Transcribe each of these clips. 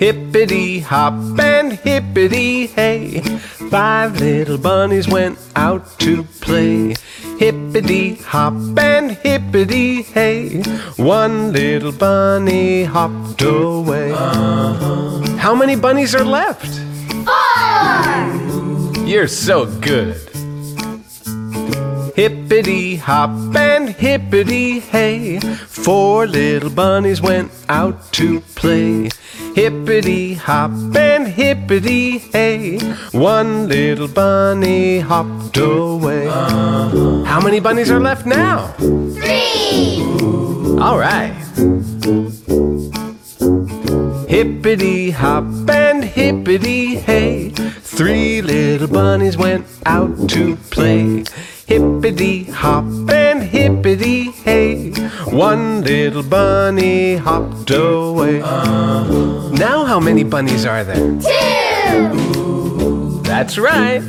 Hippity hop and hippity hey, 5 little bunnies went out to play. Hippity hop and hippity hey, 1 little bunny hopped away. How many bunnies are left? 4! You're so good. Hippity hop and hippity hey, 4 little bunnies went out to play. Hippity hop and hippity hey, 1 little bunny hopped away. How many bunnies are left now? 3! All right. Hippity hop and hippity hey, 3 little bunnies went out to play. Hippity hop and hippity hey, 1 little bunny hopped away. Now how many bunnies are there? 2! That's right.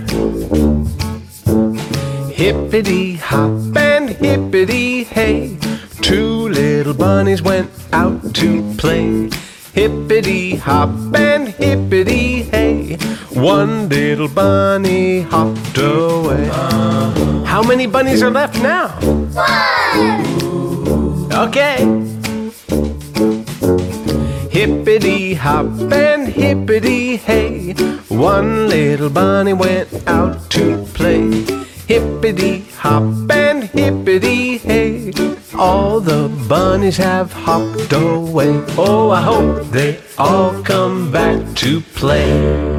Hippity hop and hippity hey, 2 little bunnies went out to play. Hippity hop and hippity hey, 1 little bunny hopped away. How many bunnies are left now? 1! Okay. Hippity hop and hippity hey, 1 little bunny went out to play. Hippity hop and hippity hey, all the bunnies have hopped away. Oh, I hope they all come back to play.